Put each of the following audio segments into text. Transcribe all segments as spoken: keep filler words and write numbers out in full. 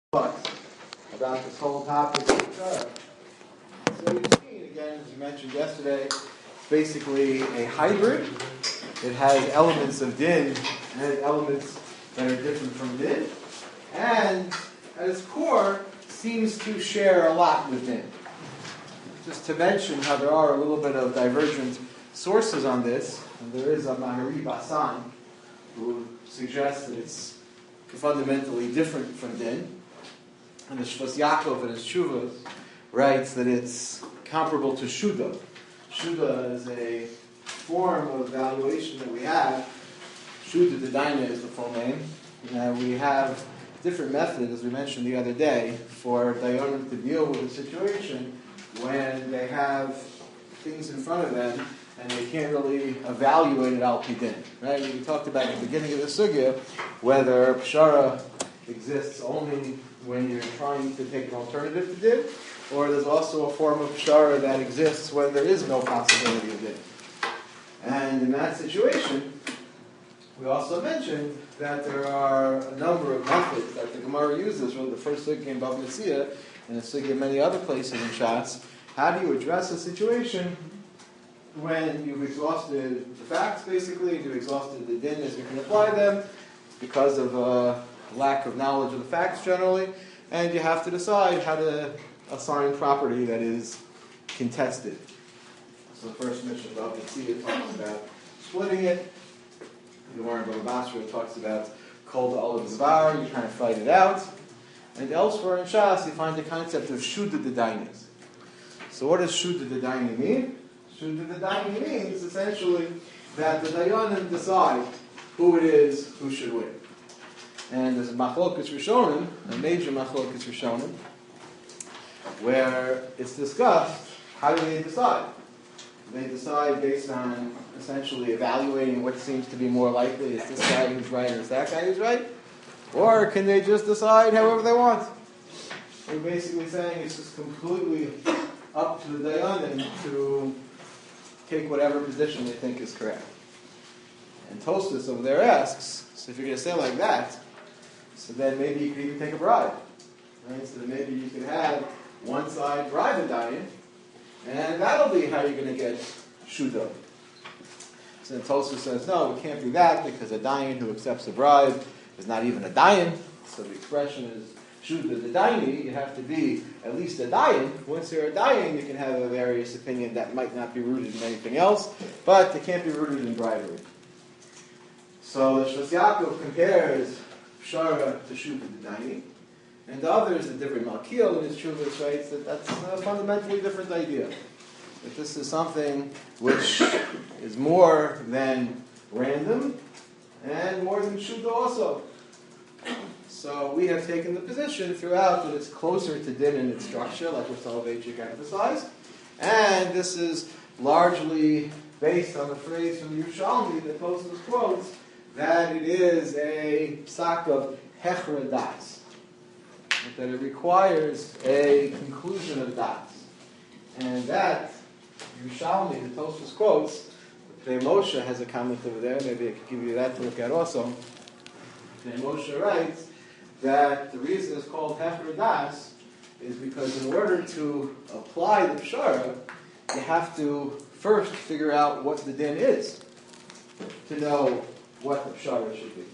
about this whole topic of Torah. So you've seen, again, as you mentioned yesterday, it's basically a hybrid. It has elements of din, and has elements that are different from din, and at its core, seems to share a lot with din. Just to mention how there are a little bit of divergent sources on this, and there is a Mahari Basan who suggests that it's fundamentally different from din. And the Shvas Yaakov in his Shuvas writes that it's comparable to Shuda. Shuda is a form of valuation that we have. Shuda Dedaina is the full name. Now we have different methods, as we mentioned the other day, for Dayanim to deal with a situation when they have things in front of them and they can't really evaluate it al pidin. Right? We talked about at the beginning of the sugya whether Pshara exists only when you're trying to take an alternative to din, or there's also a form of pshara that exists when there is no possibility of din. And in that situation, we also mentioned that there are a number of methods that the Gemara uses, really the first sugya in Bava Metzia, and the sugya in many other places in Shas. How do you address a situation when you've exhausted the facts, basically, you've exhausted the din as you can apply them, because of uh, lack of knowledge of the facts generally, and you have to decide how to assign property that is contested. So the first mission of Metzia talks about splitting it. The Gemara in Bava Basra talks about kol da'olav zvar, you're trying to fight it out. And elsewhere in Shas, you find the concept of shuda dedainis. So what does shuda dedaini mean? Shuda dedaini means essentially that the dayanim decide who it is who should win. And there's a machlokas rishonim, a major machlokas rishonim, where it's discussed how do they decide. They decide based on essentially evaluating what seems to be more likely. Is this guy who's right or is that guy who's right? Or can they just decide however they want? We're basically saying it's just completely up to the dayanim to take whatever position they think is correct. And Tosfos over there asks, so if you're going to say like that, so then maybe you could even take a bribe. Right? So then maybe you could have one side bribe a dayan, and that'll be how you're going to get shuda. So then Tosfos says, no, we can't do that because a dayan who accepts a bribe is not even a dayan. So the expression is shuda the daini. You have to be at least a dayan. Once you're a dayan, you can have a various opinion that might not be rooted in anything else, but it can't be rooted in bribery. So the Shvas Yaakov compares Pshara to Shuda Dedaini, and the others, the different Malkiel in his Shuvas writes that that's a fundamentally different idea. That this is something which is more than random and more than Shuda also. So we have taken the position throughout that it's closer to din in its structure, like what Soloveitchik emphasized, and this is largely based on the phrase from Yerushalmi that Tosfos quotes, that it is a psak of hechra das, that it requires a conclusion of das, and that Yerushalmi, the Tosfos quotes, Pnei Moshe has a comment over there. Maybe I could give you that to look at also. Pnei Moshe writes that the reason it's called hechra das is because in order to apply the pshara, you have to first figure out what the din is to know what the pshara should be.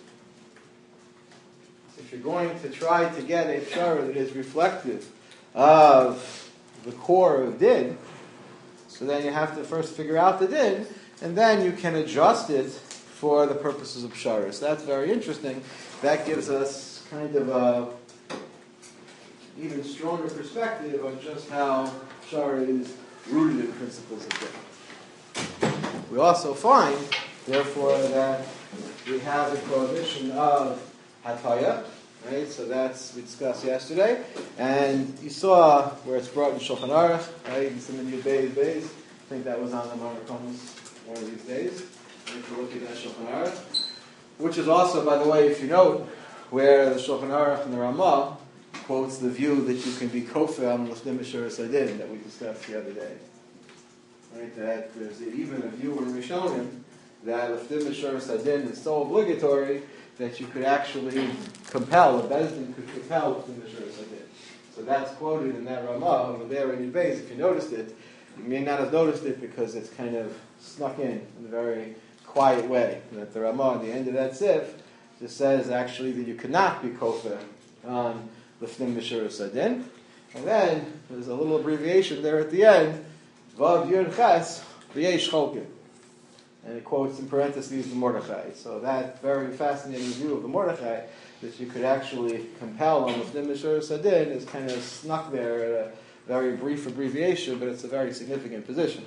So if you're going to try to get a pshara that is reflective of the core of din, so then you have to first figure out the din, and then you can adjust it for the purposes of pshara. So that's very interesting. That gives us kind of a even stronger perspective on just how pshara is rooted in principles of din. We also find, therefore, that we have a prohibition of hataya, right? So that's we discussed yesterday, and you saw where it's brought in Shulchan Aruch, right? In some of the Beis Beis. I think that was on the Marconis one of these days. If you look at that Shulchan Aruch, which is also, by the way, if you note, where the Shulchan Aruch and the Ramah quotes the view that you can be kofeh on l'fnim b'shuras hadin that we discussed the other day. Right? That there's even a view in Rishonim that l'fnim b'shuras hadin is so obligatory that you could actually compel, a Bezdin could compel the Mishra Sadin. So that's quoted in that Ramah over there in Yud Beis. If you noticed it, you may not have noticed it because it's kind of snuck in in a very quiet way. That the Ramah at the end of that Sif just says actually that you cannot be kofa on Lifnim Mishra Sadin. And then there's a little abbreviation there at the end, Vav Yud Ches V'yesh Cholkin. And it quotes in parentheses the Mordechai. So that very fascinating view of the Mordechai, that you could actually compel on Lifnim Mishra Sadin, is kind of snuck there at a very brief abbreviation, but it's a very significant position.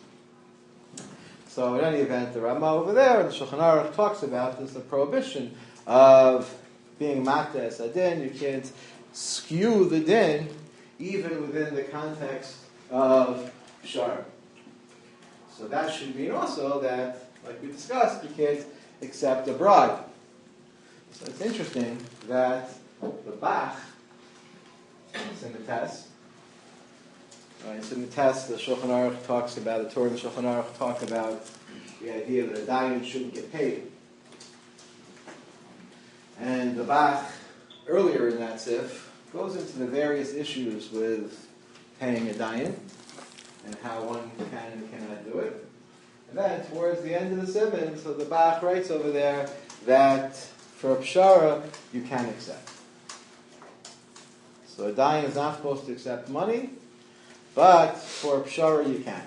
So in any event, the Ramah over there in the Shulchan Aruch talks about this, the prohibition of being Mateh Sadin. You can't skew the din even within the context of Shar. So that should mean also that, like we discussed, you can't accept a bribe. So it's interesting that the Bach, it's in the test, right, it's in the test, the Shulchan Aruch talks about, the Torah and the Shulchan Aruch talk about the idea that a dayan shouldn't get paid. And the Bach, earlier in that Sif, goes into the various issues with paying a dayan, and how one can and cannot do it. And then, towards the end of the Siman, so the Bach writes over there that for a pshara, you can accept. So a dayan is not supposed to accept money, but for a pshara, you can.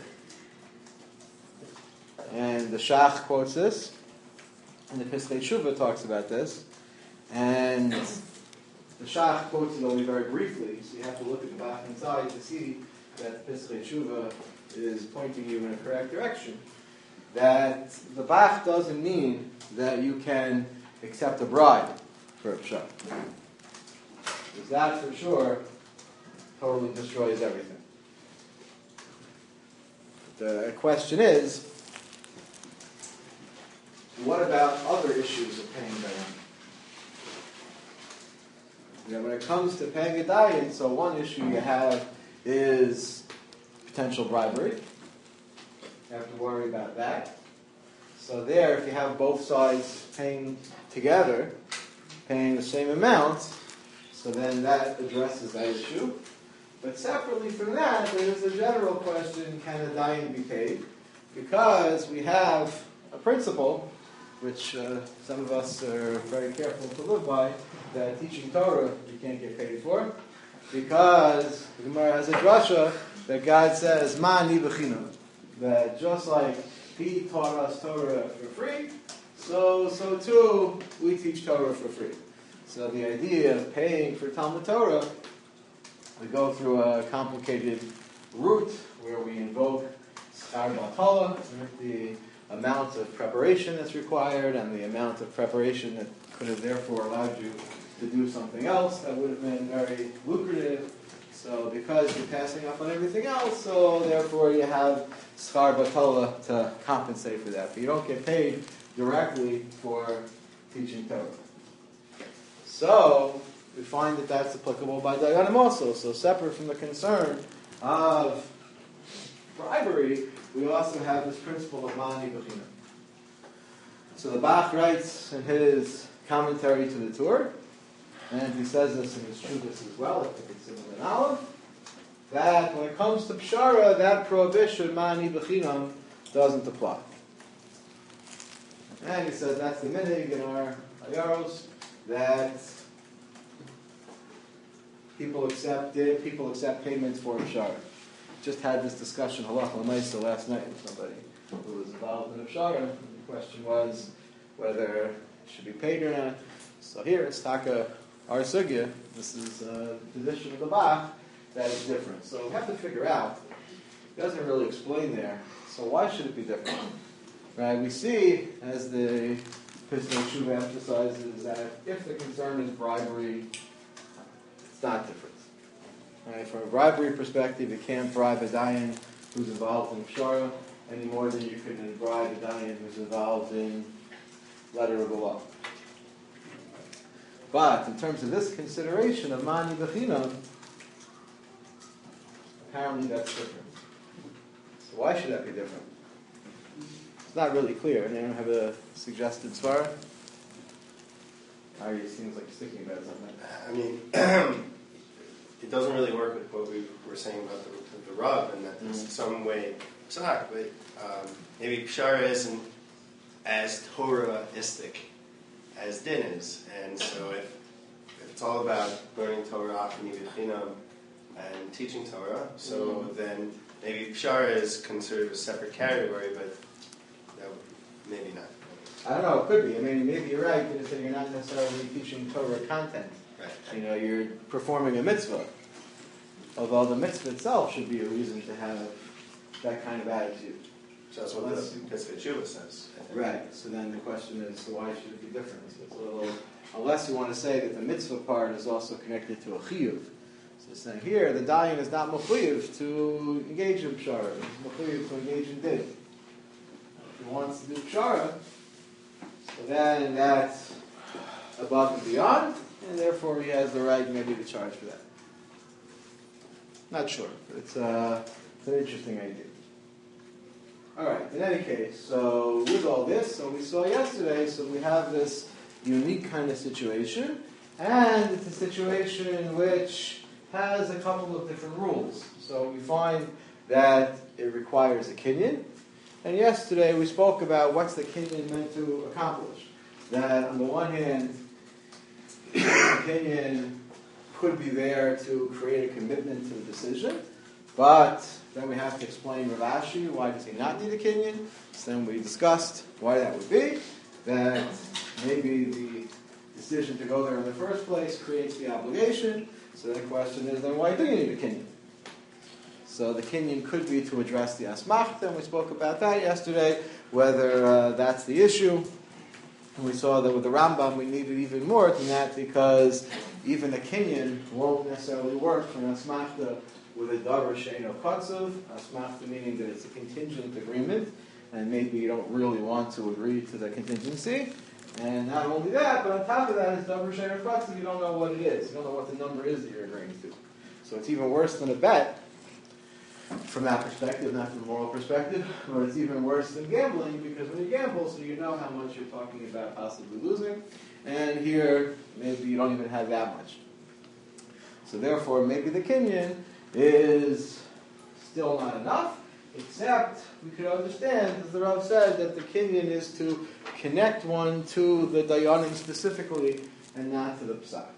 And the Shach quotes this, and the Piskei Tshuva talks about this, and the Shach quotes it only very briefly, so you have to look at the Bach inside to see that Piskei Tshuva is pointing you in a correct direction. That the Bach doesn't mean that you can accept a bribe for a pshar. Because that for sure totally destroys everything. The question is, what about other issues of paying dayan? You know, when it comes to paying a dayan, so one issue you have is potential bribery. You have to worry about that. So there, if you have both sides paying together, paying the same amount, so then that addresses that issue. But separately from that, there's a general question, can a dayan be paid? Because we have a principle, which uh, some of us are very careful to live by, that teaching Torah you can't get paid for. Because the Gemara has a drasha that God says, Ma ni b'chinam, that just like He taught us Torah for free, so so too we teach Torah for free. So the idea of paying for Talmud Torah, we go through a complicated route where we invoke Schar Batala, the amount of preparation that's required, and the amount of preparation that could have therefore allowed you to do something else that would have been very lucrative. So because you're passing up on everything else, so therefore you have schar batala to compensate for that. But you don't get paid directly for teaching Torah. So we find that that's applicable by dayanim also. So separate from the concern of bribery, we also have this principle of mani b'chinam. So the Bach writes in his commentary to the Torah, and he says this in his Shuvas as well, I think it's in the Aleph, that when it comes to Pshara, that prohibition, Mani B'chinam, doesn't apply. And he says that's the minig in our Ayaros, that people accept it, people accept payments for Pshara. Just had this discussion, Halacha L'maisa, last night with somebody who was involved in a Pshara, and the question was whether it should be paid or not. So here it's Taka Our sugya, this is uh, the position of the Bach, that is different. So we have to figure out, it doesn't really explain there, so why should it be different? Right? We see, as the Piskei Tshuva emphasizes, that if the concern is bribery, it's not different. Right? From a bribery perspective, you can't bribe a dayan who's involved in pshara any more than you can bribe a dayan who's involved in letter of the law. But in terms of this consideration of mani b'chinam, apparently that's different. So why should that be different? It's not really clear. Anyone have a suggested svara? Ari, it seems like you're thinking about something. I mean, it doesn't really work with what we were saying about the, the, the Rav, and that there's Mm-hmm. some way psak, but um, maybe Pshara isn't as Torah-istic as Din is. And so if, if it's all about learning Torah, Achini B'chinam, and teaching Torah, so mm-hmm. then maybe Pshara is considered a separate category, but that would, maybe not. I don't know, it could be. I mean, maybe you're right, because you're not necessarily teaching Torah content. Right. You know, you're performing a mitzvah. Although the mitzvah itself should be a reason to have that kind of attitude. So that's what Unless, the Pesach Tshuva says. Right. So then the question is, so why should it be different? So it's a little, unless you want to say that the mitzvah part is also connected to a chiyuv. So it's saying here, the dayan is not mechuyev to engage in pshara. It's mechuyev to engage in din. If he wants to do pshara, so then that's above and beyond, and therefore he has the right maybe to charge for that. Not sure, but it's, uh, it's an interesting idea. All right, in any case, so with all this, so we saw yesterday, so we have this unique kind of situation, and it's a situation which has a couple of different rules. So we find that it requires a kinyan, and yesterday we spoke about what's the kinyan meant to accomplish. That on the one hand, the kinyan could be there to create a commitment to the decision, but then we have to explain Rav Ashi, why does he not need a kinyan? So then we discussed why that would be, that maybe the decision to go there in the first place creates the obligation, so the question is then why do you need a kinyan? So the kinyan could be to address the asmachta, and we spoke about that yesterday, whether uh, that's the issue. And we saw that with the Rambam we needed even more than that, because even a kinyan won't necessarily work for an asmachta with a davar she'eino kotzav, asmachta meaning that it's a contingent agreement, and maybe you don't really want to agree to the contingency. And not only that, but on top of that, it's davar she'eino kotzav, you don't know what it is. You don't know what the number is that you're agreeing to. So it's even worse than a bet from that perspective, not from a moral perspective, but it's even worse than gambling, because when you gamble, so you know how much you're talking about possibly losing, and here, maybe you don't even have that much. So therefore, maybe the kinyan is still not enough, except we could understand, as the Rav said, that the kinyan is to connect one to the dayanim specifically, and not to the psak.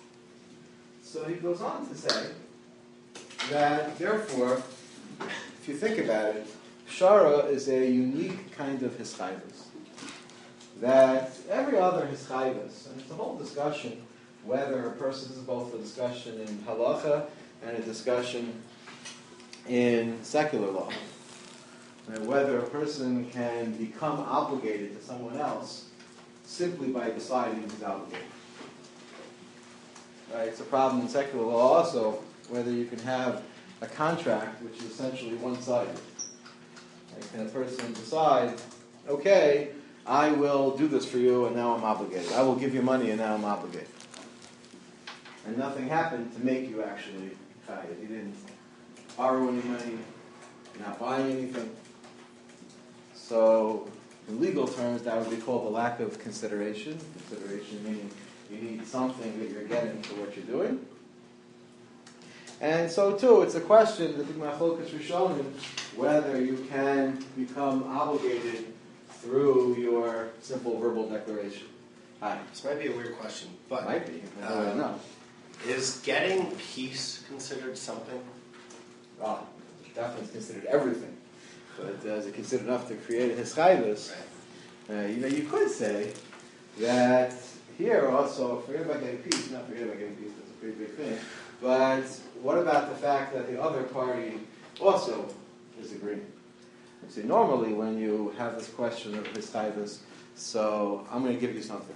So he goes on to say that, therefore, if you think about it, pshara is a unique kind of hischayvus. That every other hischayvus, and it's a whole discussion whether a person, this is both a discussion in halacha and a discussion in secular law, and whether a person can become obligated to someone else simply by deciding he's obligated. Right? It's a problem in secular law also, whether you can have a contract which is essentially one-sided. Like, can a person decide, okay, I will do this for you and now I'm obligated. I will give you money and now I'm obligated. And nothing happened to make you actually chayav. You didn't borrow any money, you're not buying anything. So, in legal terms, that would be called a lack of consideration. Consideration meaning you need something that you're getting for what you're doing. And so too, it's a question, the Machlokas Rishonim, whether you can become obligated through your simple verbal declaration. Hi. This might be a weird question, but might be. I uh, don't know. Is getting peace considered something? Oh, definitely it's considered everything. But uh, is it considered enough to create a hischayvus? Right. Uh, you know, you could say that here also, forget about getting peace, not forget about getting peace, that's a pretty big thing. But what about the fact that the other party also is agreeing? You see, normally when you have this question of hischayvus, so I'm going to give you something.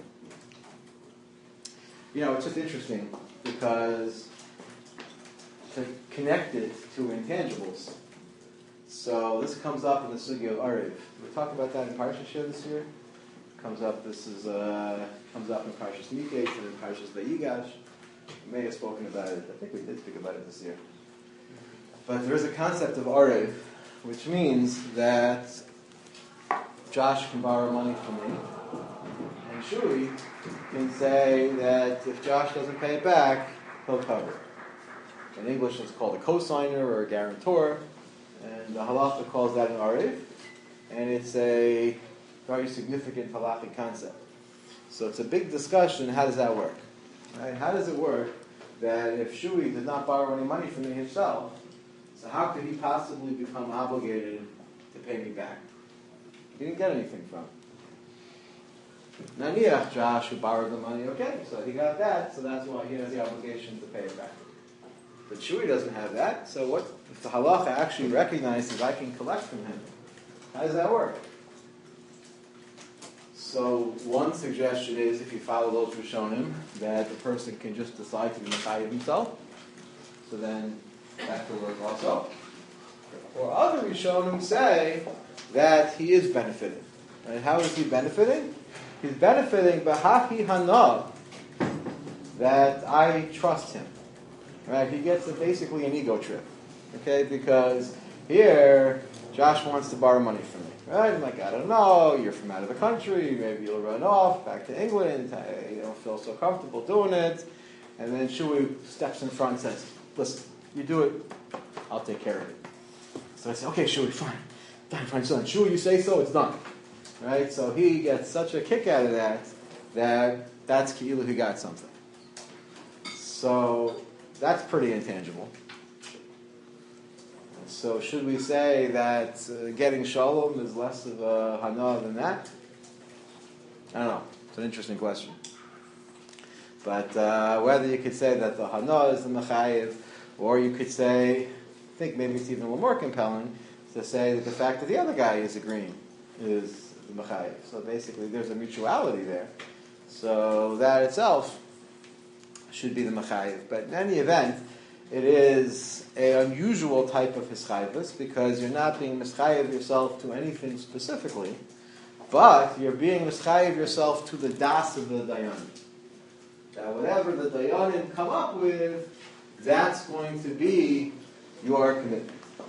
You know, it's just interesting because to connect it to intangibles. So this comes up in the sugya of Arev. We talk about that in Parshas Shir this year. It comes up. This is uh, comes up in Parshas Miketz and in Parshas Vayigash. We may have spoken about it. I think we did speak about it this year. But there is a concept of Arev, which means that Josh can borrow money from me, and Shui can say that if Josh doesn't pay it back, he'll cover it. In English, it's called a cosigner or a guarantor, and the halacha calls that an arev, and it's a very significant halachic concept. So it's a big discussion. How does that work? Right? How does it work that if Shui did not borrow any money from me himself, so how could he possibly become obligated to pay me back? He didn't get anything from it. Naniach, Josh, who borrowed the money, okay, so he got that, so that's why he has the obligation to pay it back. But Shui doesn't have that, so what if the halacha actually recognizes I can collect from him? How does that work? So one suggestion is, if you follow those Rishonim, that the person can just decide to be Mechayev himself, so then that could work also. Or other Rishonim say that he is benefiting. Right? How is he benefiting? He's benefiting b'hachi hana, that I trust him. Right? He gets a, basically an ego trip. Okay? Because here, Josh wants to borrow money from me. Right? I'm like, I don't know, you're from out of the country, maybe you'll run off back to England, I, you don't feel so comfortable doing it. And then Shui steps in front and says, listen, you do it, I'll take care of it. So I say, okay, Shui, fine. Fine, fine, son. Shui, you say so, it's done. Right? So he gets such a kick out of that, that that's Ki'ilu, he got something. So that's pretty intangible. So should we say that uh, getting shalom is less of a hana than that? I don't know. It's an interesting question. But uh, whether you could say that the hana is the mechayev, or you could say, I think maybe it's even a little more compelling, to say that the fact that the other guy is agreeing is the mechayev. So basically there's a mutuality there. So that itself should be the mechayev. But in any event, it is an unusual type of hischayvus because you're not being mischayev yourself to anything specifically, but you're being mischayev yourself to the das of the dayanim. That whatever the dayanim come up with, that's going to be your commitment.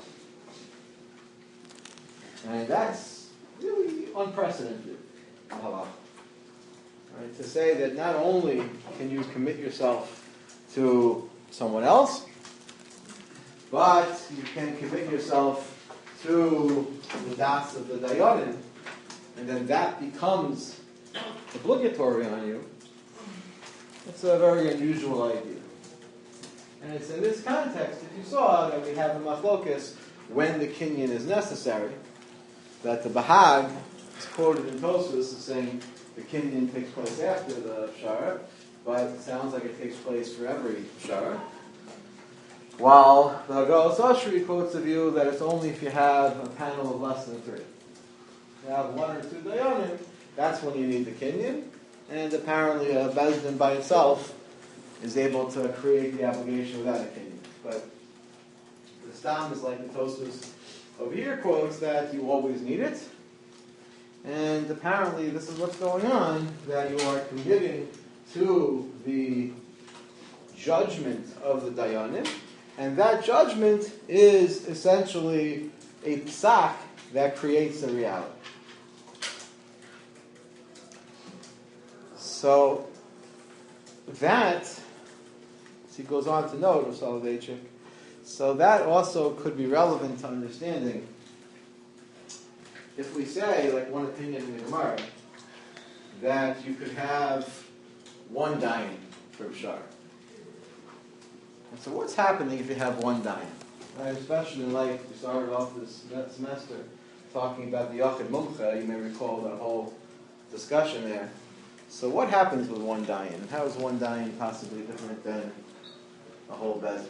And that's really unprecedented in halakha. Right? To say that not only can you commit yourself to someone else, but you can commit yourself to the das of the dayanim, and then that becomes obligatory on you. It's a very unusual idea. And it's in this context that you saw that we have a machlokas when the kinyan is necessary, that the Bahag is quoted in Tosfos as saying the kinyan takes place after the shara, but it sounds like it takes place for every shara. While the Haggadah Sashri quotes the view that it's only if you have a panel of less than three. If you have one or two dayanim, that's when you need the kinyan, and apparently a bezdin by itself is able to create the obligation without a kinyan. But the Stam is like the Tosfos over here quotes that you always need it, and apparently this is what's going on, that you are committing to the judgment of the dayanim, and that judgment is essentially a psak that creates a reality. So that, as he goes on to note, Soloveitchik, so that also could be relevant to understanding. If we say, like one opinion in the Gemara, that you could have one dayan for B'shar. And so what's happening if you have one dayan? Right? Especially like we started off this semester talking about the Yachid Mumcha, you may recall that whole discussion there. So what happens with one dayan? And how is one dayan possibly different than a whole bezdin?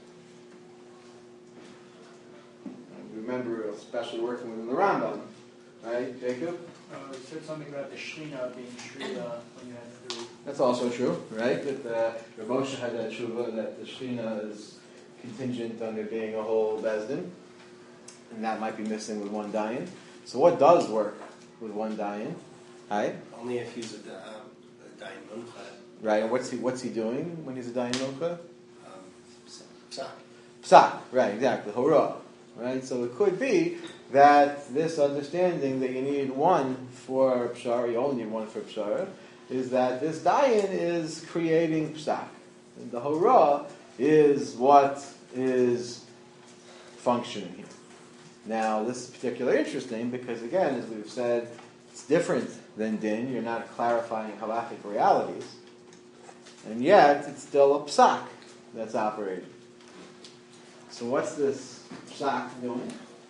Remember, especially working with the Rambam, right, Jacob? Uh, it said something about the Shechina being Shechina when you had to. That's also true, right? That uh, Rav Moshe had that tshuva that the Shechina is contingent on there being a whole bezdin, and that might be missing with one dayan. So what does work with one dayan? Right? Only if he's a, um, a dayan muncha. Right, and what's he what's he doing when he's a dayan muncha? Um, psak. Psak, right, exactly, hora. Right, so it could be that this understanding that you need one for Pshara, you only need one for Pshara, is that this dayan is creating psak. And the hora is what is functioning here. Now, this is particularly interesting because, again, as we've said, it's different than din. You're not clarifying halachic realities. And yet, it's still a psak that's operating. So what's this psak doing?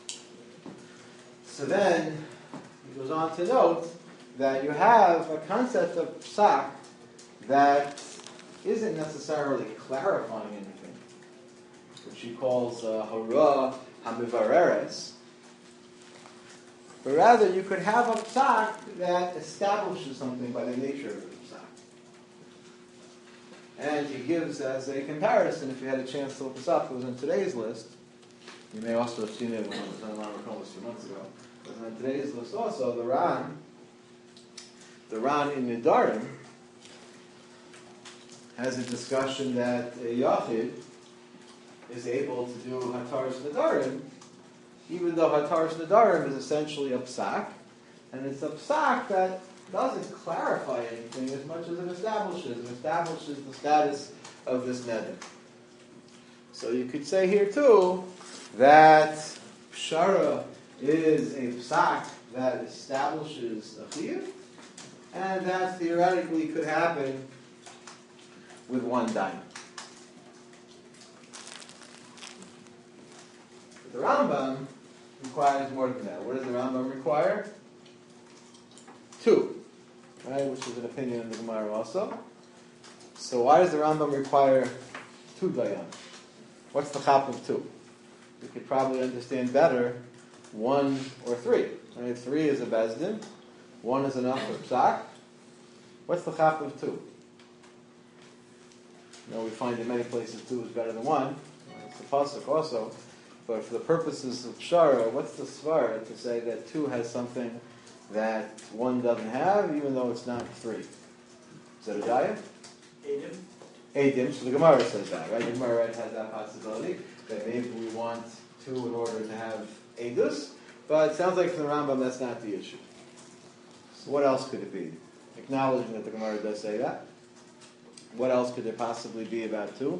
So then, he goes on to note that you have a concept of psak that isn't necessarily clarifying anything, which he calls uh, hora hamivareres. But rather, you could have a psak that establishes something by the nature of the psak. And he gives as a comparison, if you had a chance to look this up, it was in today's list. You may also have seen it when it was on Ron a few months ago. It was on today's list also, the Ran, the Ran in Nedarim, has a discussion that a Yachid is able to do Hataras Nedarim, even though Hataras Nedarim is essentially a psak, and it's a psak that doesn't clarify anything as much as it establishes. It establishes the status of this neder. So you could say here too that pshara is a psak that establishes a chiyuv, and that theoretically could happen with one dayan. But the Rambam requires more than that. What does the Rambam require? Two, right? Which is an opinion in the Gemara also. So why does the Rambam require two dayan? What's the chap of two? We could probably understand better one or three. Right? Three is a bezdin. One is enough for psak. What's the chap of two? You know, we find in many places two is better than one. It's the pasuk also. But for the purposes of pshara, what's the svara to say that two has something that one doesn't have, even though it's not three? Is that a daya? Adim. Adim. So the Gemara says that, right? The Gemara has that possibility that maybe we want two in order to have edus, but it sounds like from the Rambam that's not the issue. So what else could it be? Acknowledging that the Gemara does say that. What else could there possibly be about two?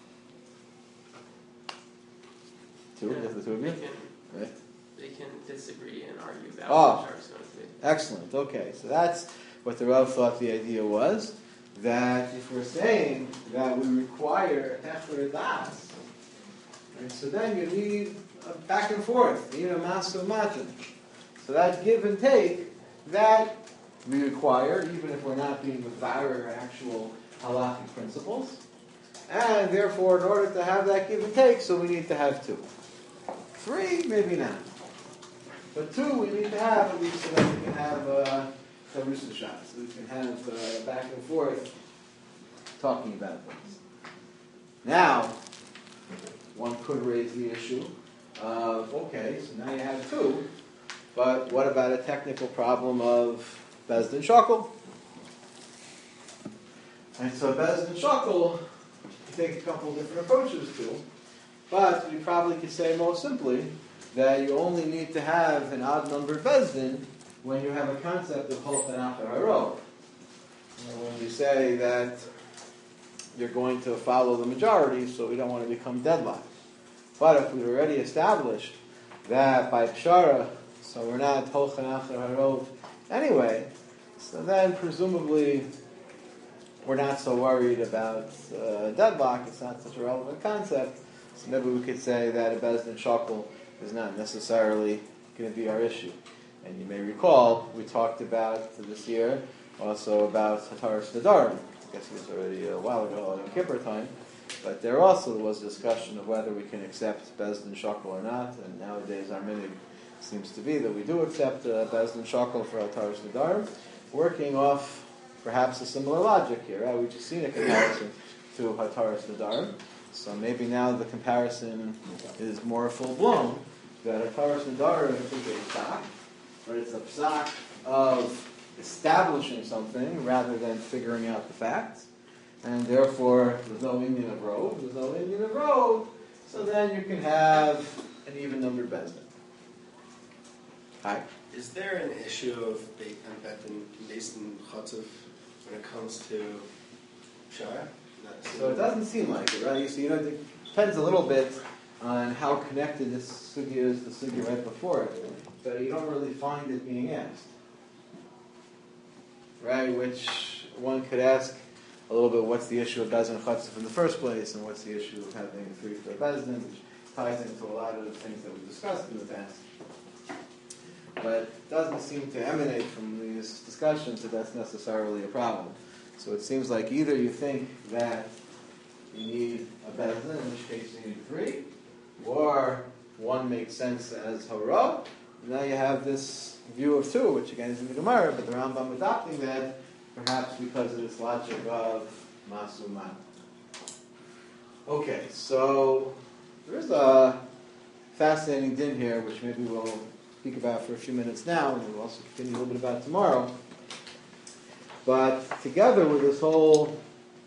Two? Yeah, Just the two of they you? can, Right. they can disagree and argue about Oh. what Pshara is going to be. Excellent. Okay, so that's what the Rav thought the idea was, that if we're saying that we require Hecher Das, right, so then you need a back and forth, you need a master matin. So that give and take, that we require, even if we're not being mevarer actual halachic principles. And therefore, in order to have that give and take, so we need to have two. Three, maybe not. But two, we need to have at least so that we can have uh, Tarusa shots. So we can have uh, back and forth talking about things. Now, one could raise the issue of, okay, so now you have two, but what about a technical problem of Bezdin Shakel? And so Bezdin Shakel, you take a couple of different approaches to, but you probably could say most simply that you only need to have an odd-numbered Bezdin when you have a concept of Holchan Acher Harov. When you say that you're going to follow the majority, so we don't want to become deadlocked. But if we've already established that by Pshara, so we're not Holchan Acher Harov anyway, so then presumably we're not so worried about uh, deadlock. It's not such a relevant concept. So maybe we could say that a Bezdin Shakel is not necessarily going to be our issue. And you may recall, we talked about this year also about Hataras Nedarim. I guess it was already a while ago, in Kippur time. But there also was discussion of whether we can accept Bezdin Shakel or not. And nowadays our minig seems to be that we do accept uh, Bezdin Shakel for Hataras Nedarim, working off perhaps a similar logic here. Right? We've just seen a comparison to Hataras Nedarim. So maybe now the comparison is more full-blown, that Hataras Nedarim is a psak, but it's a psak of establishing something rather than figuring out the facts. And therefore, there's no Indian of Rove, there's no Indian of Rove, so then you can have an even-numbered Bezdin. Hi? Is there an issue of based in Chotzev when it comes to Pshara? So it doesn't seem like it, right? So you know, it depends a little bit on how connected this sugya is to the sugya right before it. But you don't really find it being asked, right? Which one could ask a little bit, what's the issue of Bezdin Chatzif in the first place, and what's the issue of having a three for Bezdin, which ties into a lot of the things that we've discussed in the past. But it doesn't seem to emanate from these discussions that that's necessarily a problem. So it seems like either you think that you need a Bezdin, in which case you need three, or one makes sense as Hara, and now you have this view of two, which again is in the Gemara, but the Rambam adopting that, perhaps because of this logic of Masu Ma. Okay, so there's a fascinating din here, which maybe we'll speak about for a few minutes now, and we'll also continue a little bit about it tomorrow. But together with this whole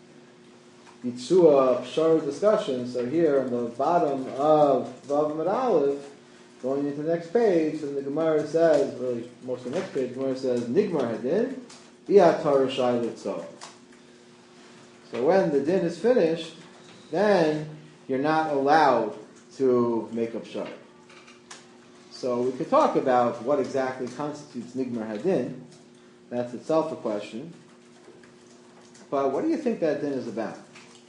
Yitzua Pshara discussion, so here on the bottom of Vav Amud Aleph, going into the next page, and the Gemara says, really most of the next page, the Gemara says, Nigmar Hadin, Bi'atar Shai Litzo. So when the din is finished, then you're not allowed to make up Pshara. So we could talk about what exactly constitutes Nigmar Hadin. That's itself a question. But what do you think that din is about?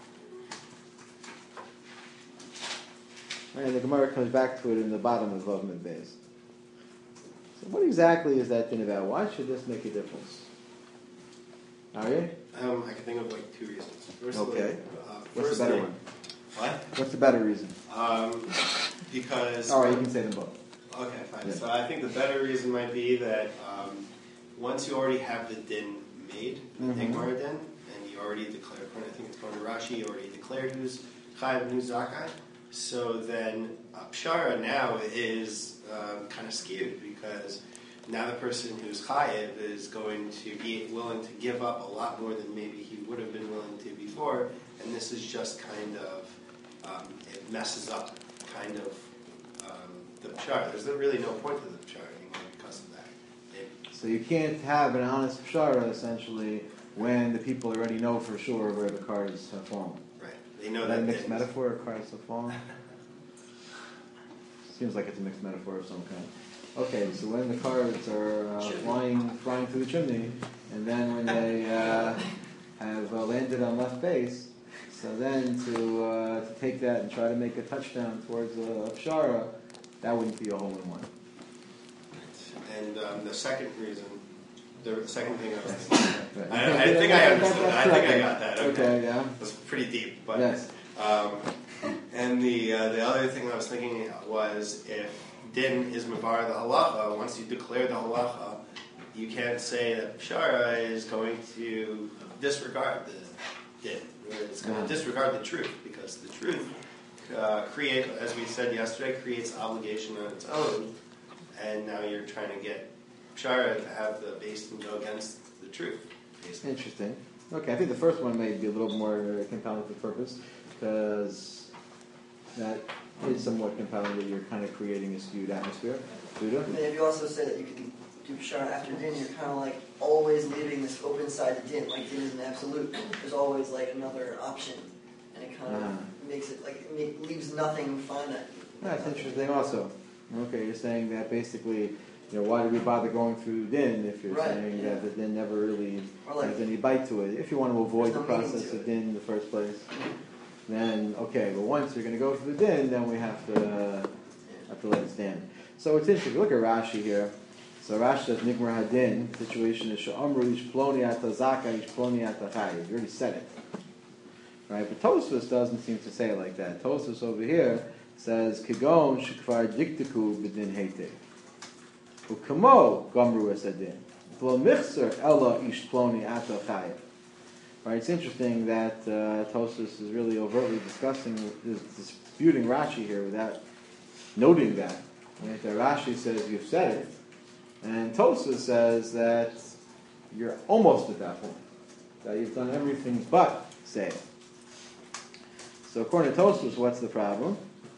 And the Gemara comes back to it in the bottom of Vav Mid Beis. So what exactly is that din about? Why should this make a difference? Are you? Um, I can think of like two reasons. Firstly, Okay. Uh, What's firstly, the better one? What? What's the better reason? Um, because. All right, you can say them both. Okay, fine. Yeah. So I think the better reason might be that um, once you already have the din made, the Mhm. Nigmar din, and you already declared, I think it's going to Rashi, you already declared who's Chayav and who's Zakai. So then uh, Pshara now is uh, kind of skewed because now the person who's Chayav is going to be willing to give up a lot more than maybe he would have been willing to before, and this is just kind of, um, it messes up kind of um, the Pshara. There's really no point to the Pshara anymore because of that. It, So you can't have an honest Pshara, essentially, when the people already know for sure where the cards have fallen. right. They know Is that that a mixed it- metaphor, cards have fallen? Seems like it's a mixed metaphor of some kind. Okay, so when the cards are uh, flying, flying through the chimney, and then when they uh, have uh, landed on left base, so then to uh, to take that and try to make a touchdown towards a, a Pshara, that wouldn't be a hole in one. And um, the second reason, the second thing I was thinking, Right. I, I think I understood. I think I got that. Okay, Okay, yeah. that's pretty deep. But Yes. um, and the uh, the other thing I was thinking was if din is mavar the halacha, once you declare the halacha, you can't say that Pshara is going to disregard the din. It's going to Uh-huh. disregard the truth because the truth uh, create, as we said yesterday, creates obligation on its own. And now you're trying to get Pshara to have the base and go against the truth, basically. Interesting. Okay, I think the first one may be a little more compelling for purpose, because that is somewhat compelling that you're kind of creating a skewed atmosphere. Judah? And if you also say that you can do Pshara after din, you're kind of like always leaving this open side to din. Like din is an absolute. There's always like another option. And it kind of Ah. makes it like, it make, leaves nothing finite. That's interesting also. Okay, you're saying that basically, you know, why do we bother going through din if you're Right, saying yeah. that the din never really Or like, has any bite to it? If you want to avoid the There's no meaning process to of it. din in the first place, then okay, but once you're going to go through the din, then we have to uh, have to let it stand. So it's interesting. Look at Rashi here. So Rashi says Nigmar Hadin. The situation is Sha'amru ish ploni ata zaka ish ploni ata chayiv. You already said it, right? But Tosfos doesn't seem to say it like that. Tosfos over here says Kigon shekvar diktiku b'din heite. Ukamo gomru esadin. V'lo michser ella ish ploni ata chayiv. Right, it's interesting that uh, Tosfos is really overtly discussing, is disputing Rashi here without noting that. Right? That Rashi says you've said it, and Tosfos says that you're almost at that point, that you've done everything but say it. So according to Tosfos, what's the problem?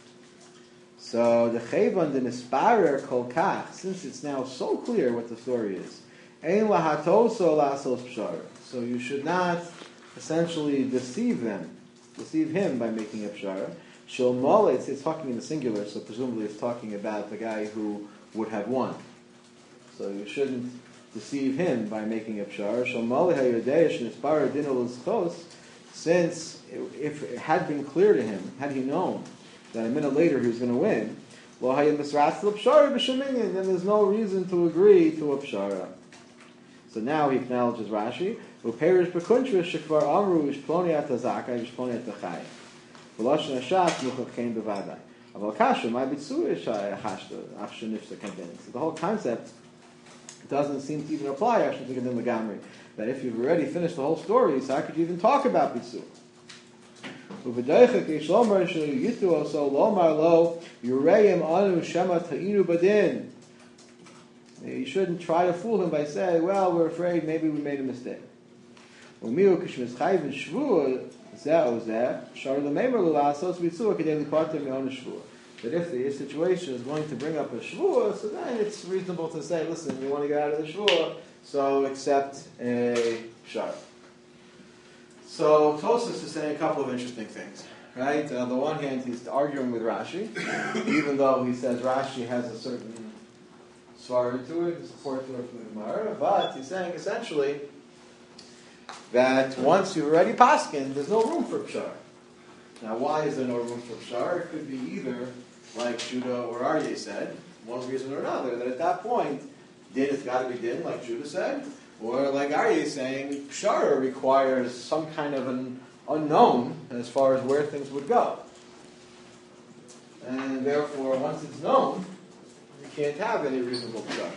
So the chayvan the nisparer kol kach, since it's now so clear what the story is, ein lahatoso lasos pshara. So you should not essentially deceive them, deceive him by making a pshara. Shel mole, it's, it's talking in the singular, so presumably it's talking about the guy who would have won. So you shouldn't deceive him by making a pshara. Shel mole hayodei shenispara dinol l'schos, since if it had been clear to him, had he known that a minute later he was going to win, well, hayim misratz l'pshara b'sheminyan, then there's no reason to agree to a pshara. So now he acknowledges Rashi. Uperish b'kuntra shekvar amru ishploni at hazaka ishploni at tachai. V'loshen hashat nuchach kein b'vadai. Aval kasha my bitzu ish hashta afshe nifsa kandin. So the whole concept doesn't seem to even apply actually to Kedim Lagamri. That if you've already finished the whole story, so how could you even talk about bitzu? U'v'deichak ish lomar shelu yitu also lomar lo yureim anu shema ta'inu badin. You shouldn't try to fool him by saying, well, we're afraid maybe we made a mistake. But if the situation is going to bring up a shvuah, so then it's reasonable to say, listen, you want to get out of the shvuah, so accept a shar. So Tosfos is saying a couple of interesting things. Right? On the one hand, he's arguing with Rashi, even though he says Rashi has a certain svara to it, support to it from the Gemara, but he's saying essentially that once you've already paskin, there's no room for pshar. Now, why is there no room for pshar? It could be either, like Judah or Aryeh said, one reason or another, that at that point, din has got to be din, like Judah said, or like Aryeh saying, pshar requires some kind of an unknown as far as where things would go. And therefore, once it's known, you can't have any reasonable pshar.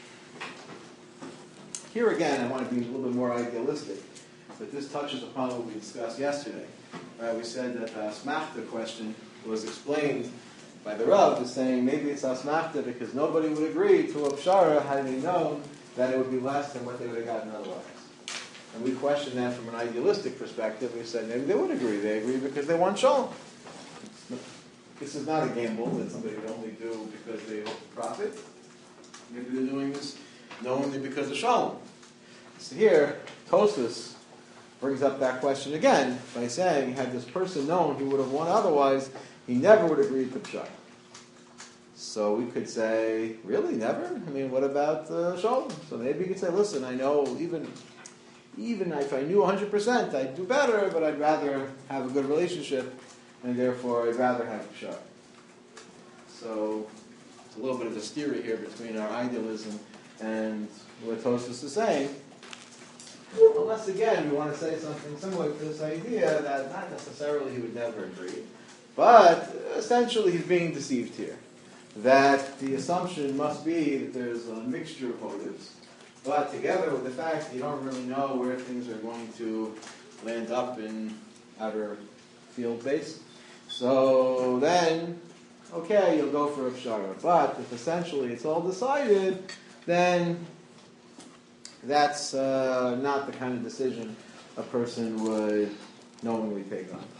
Here again, I want to be a little bit more idealistic, but this touches upon what we discussed yesterday. Right, we said that the asmachta question was explained by the Rav as saying maybe it's asmachta because nobody would agree to a pshara had they known that it would be less than what they would have gotten otherwise. And we questioned that from an idealistic perspective. We said maybe they would agree. They agree because they want shalom. This is not a gamble that somebody would only do because they hope to profit. Maybe they're doing this knowingly because of shalom. So here, Tosfos brings up that question again by saying, had this person known he would have won otherwise, he never would have agreed to pshar. So we could say, really, never? I mean, what about uh, shalom? So maybe you could say, listen, I know even even if I knew one hundred percent, I'd do better, but I'd rather have a good relationship, and therefore I'd rather have pshar. So it's a little bit of a theory here between our idealism and what Tosfos is saying. Unless, again, we want to say something similar to this idea that not necessarily he would never agree, but essentially he's being deceived here. That the assumption must be that there's a mixture of motives, but together with the fact that you don't really know where things are going to land up in outer field base, so then, okay, you'll go for a pshara. But if essentially it's all decided, then that's uh, not the kind of decision a person would knowingly take on.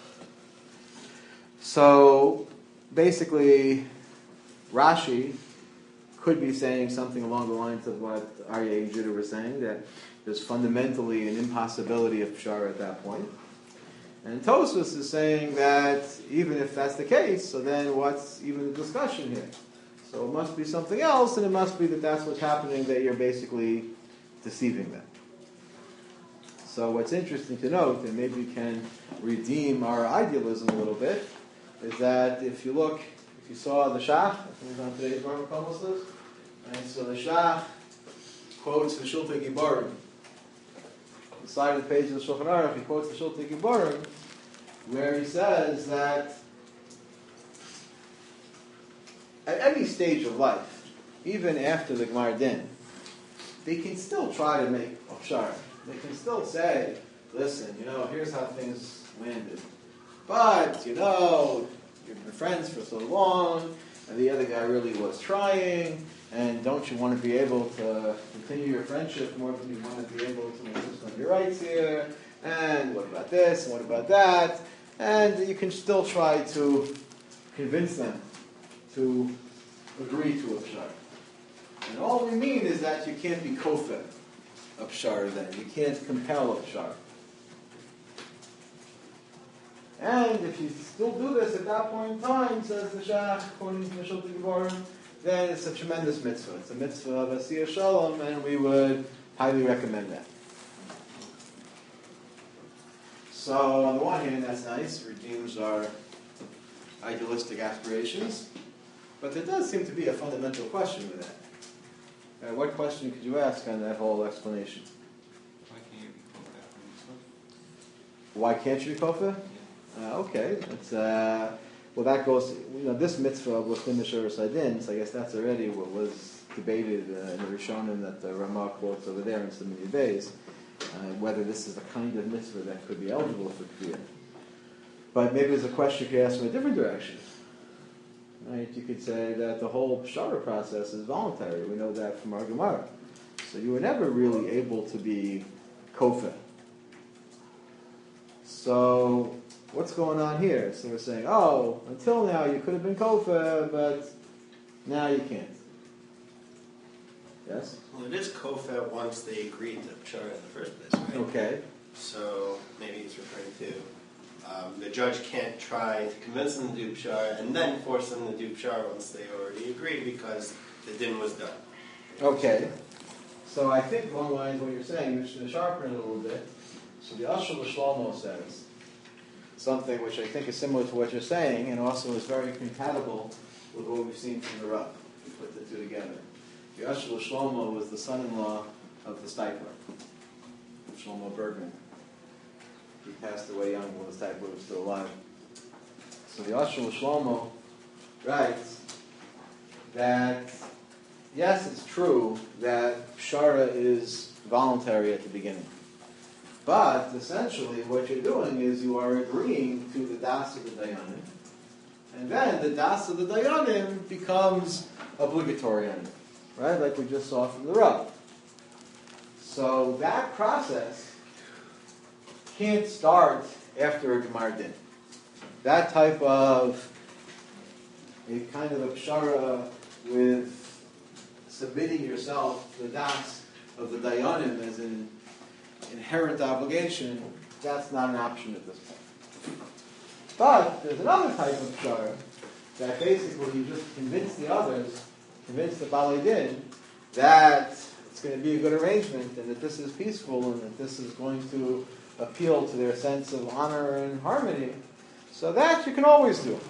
So, basically, Rashi could be saying something along the lines of what Aryeh and Judah were saying, that there's fundamentally an impossibility of pshara at that point. And Tosfos is saying that even if that's the case, so then what's even the discussion here? So it must be something else, and it must be that that's what's happening, that you're basically deceiving them. So what's interesting to note, and maybe we can redeem our idealism a little bit, is that if you look, if you saw the Shach, I think it's on today's Rambam Kamos list, and so the Shach quotes the Shultei Giborim. On the side of the page of the Shulchan Aruch, he quotes the Shultei Giborim, where he says that at any stage of life, even after the Gemar Din, they can still try to make a pshara. They can still say, listen, you know, here's how things landed. But, you know, you've been friends for so long, and the other guy really was trying, and don't you want to be able to continue your friendship more than you want to be able to insist on your rights here? And what about this, and what about that? And you can still try to convince them to agree to a pshara. And all we mean is that you can't be kofed. a pshar then. You can't compel a pshar. And if you still do this at that point in time, says the Shach, according to the Shulchan Gevarim, then it's a tremendous mitzvah. It's a mitzvah of Asiyah Shalom, and we would highly recommend that. So, on the one hand, that's nice, redeems our idealistic aspirations, but there does seem to be a fundamental question with that. Uh, what question could you ask on that whole explanation? Why can't you be kofar from Why can't you be kofar? Uh, okay, that's, uh, well that goes, you know, this mitzvah with the Mishur Saidin, so I guess that's already what was debated uh, in the Rishonim that the Ramah quotes over there in Simini Beis, uh, whether this is a kind of mitzvah that could be eligible for Kriya. But maybe there's a question you could ask from a different direction. Right? You could say that the whole Pshara process is voluntary. We know that from our Gemara. So you were never really able to be kofar. So what's going on here? So we're saying, oh, until now you could have been kofar, but now you can't. Yes? Well, it is kofar once they agreed to pshara in the first place, right? Okay. So maybe he's referring to um, the judge can't try to convince them to do pshara and then force them to do pshara once they already agree because the din was done. Okay. So I think along the lines of what you're saying, we should sharpen it a little bit. So the Ashur Shlomo says something which I think is similar to what you're saying and also is very compatible with what we've seen from the Rav. We put the two together. The Ashur Shlomo was the son-in-law of the Steipler, Shlomo Bergman. He passed away young when the Steipler was still alive. So the Ashur Shlomo writes that yes, it's true that pshara is voluntary at the beginning. But essentially what you're doing is you are agreeing to the das of the dayanim, and then the das of the dayanim becomes obligatory on you, right? Like we just saw from the Rav. So that process can't start after a Gemar Din. That type of a kind of a pshara with submitting yourself to the das of the dayanim as an inherent obligation, that's not an option at this point. But there's another type of pshara that basically you just convince the others, convince the Balei Din that it's going to be a good arrangement and that this is peaceful and that this is going to appeal to their sense of honor and harmony. So that you can always do.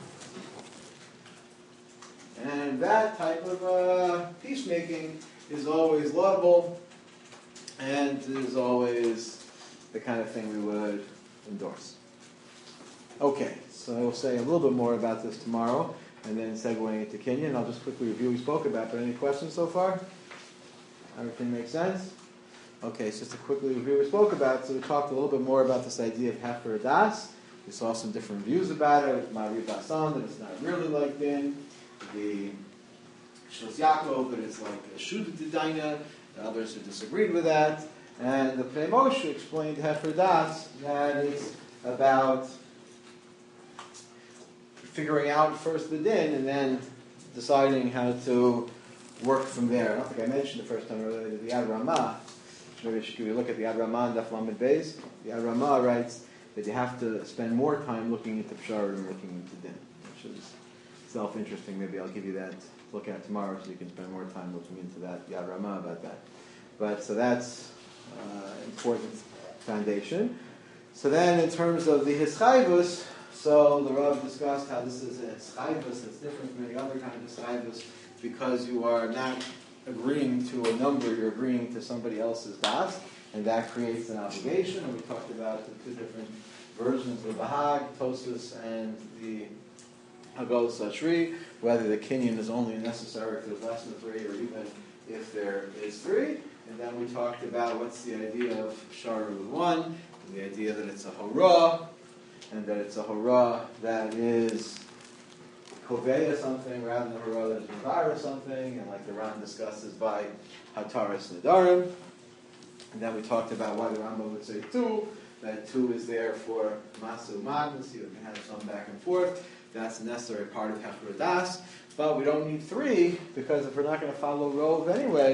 And that type of uh, peacemaking is always laudable and is always the kind of thing we would endorse. Okay, so I will say a little bit more about this tomorrow and then segueing into Kenyan. I'll just quickly review what we spoke about. But any questions so far? Everything makes sense? Okay, so just to quickly review what we spoke about. So we talked a little bit more about this idea of Hefer Das. We saw some different views about it. Ma'ariv Basan, that it's not really like Din. The Shlos Yaakov, that it's like a Shudah D'Daina. The others who disagreed with that. And the Pnei Moshe explained Hefer Das, that it's about figuring out first the din and then deciding how to work from there. I don't think I mentioned the first time earlier the Yad Ramah. Maybe I should give you a look at the Yad Ramah and Daf Lamed Beis. The Yad Ramah writes that you have to spend more time looking into Pshara than looking into din, which is self-interesting. Maybe I'll give you that to look at tomorrow so you can spend more time looking into that Yad Ramah about that. But so that's uh, important foundation. So then in terms of the Hischayvus, so the Rav discussed how this is a Hischayvus that's different from any other kind of Hischayvus because you are not agreeing to a number, you're agreeing to somebody else's das, and that creates an obligation. And we talked about the two different versions of the Bahag, Tosfos, and the Hagos Ashri, whether the Kinyan is only necessary if there's less than three, or even if there is three. And then we talked about what's the idea of Shara with one, and the idea that it's a Hora, and that it's a Hora that is Koveya something rather than a Hora that is Mavara something, and like the Ram discusses by Hataras Nadarim. And then we talked about why the Rambam would say two, that two is there for Masu Magnus, you can have some back and forth. That's a necessary part of Hefer Das. But we don't need three, because if we're not going to follow Rov anyway,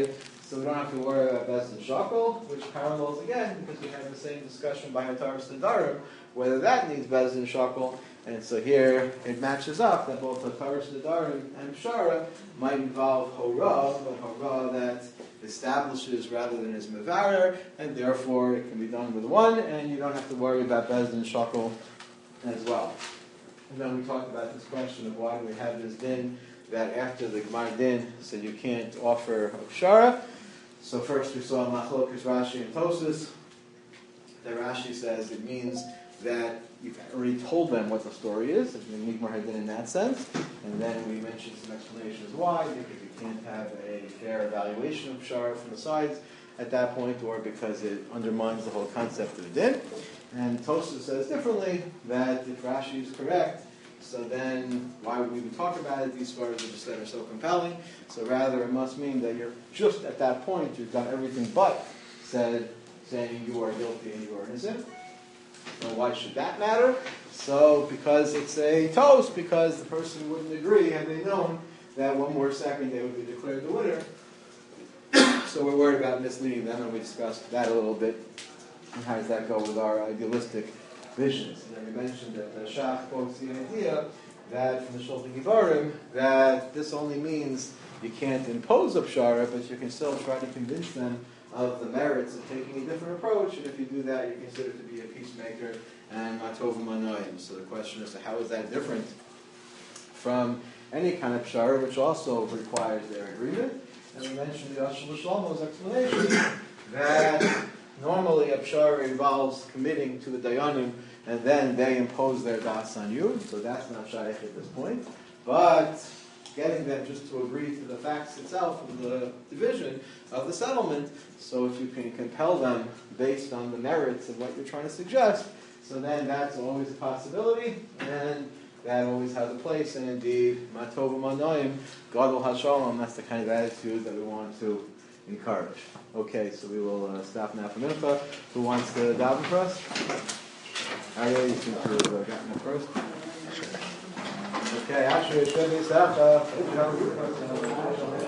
So we don't have to worry about Bezdin Shakel, which parallels again because we have the same discussion by Hataras Nedarim, whether that needs Bezdin Shakel. And so here it matches up that both Hataras Nedarim and Pshara might involve Hora, but Hora that establishes rather than is Mevarer, and therefore it can be done with one, and you don't have to worry about Bezdin Shakel as well. And then we talked about this question of why do we have this din that after the Gemara din said you can't offer a Pshara. So first we saw Machlokas Rashi and Tosus. That Rashi says it means that you've already told them what the story is, if you need more din in that sense. And then we mentioned some explanations why, because you can't have a fair evaluation of Pshara from the sides at that point, or because it undermines the whole concept of the din. And Tosus says differently, that if Rashi is correct, so then why would we even talk about it? These stories are just that are so compelling. So rather it must mean that you're just at that point, you've done everything but said, saying you are guilty and you are innocent. So why should that matter? So because it's a toast, because the person wouldn't agree had they known that one more second they would be declared the winner. So we're worried about misleading them, and we discussed that a little bit. And how does that go with our idealistic visions? And then we mentioned that the Shach quotes the idea that from the Shulchan Givarim that this only means you can't impose a pshara, but you can still try to convince them of the merits of taking a different approach, and if you do that, you're considered to be a peacemaker and matov manoim. So the question is, how is that different from any kind of pshara, which also requires their agreement? And we mentioned the Ashel Shlomo's explanation that normally a pshara involves committing to the dayanim, and then they impose their das on you, so that's not shaykh at this point. But getting them just to agree to the facts itself of the division of the settlement, so if you can compel them based on the merits of what you're trying to suggest, so then that's always a possibility, and that always has a place, and indeed, matov manoim, gadol hashalom, that's the kind of attitude that we want to encourage. Okay, so we will uh, stop now for mincha. Who wants to daven for us? Arya, you think you've uh, gotten it first? Sure. Okay, Asher, Shrebi, Sacha.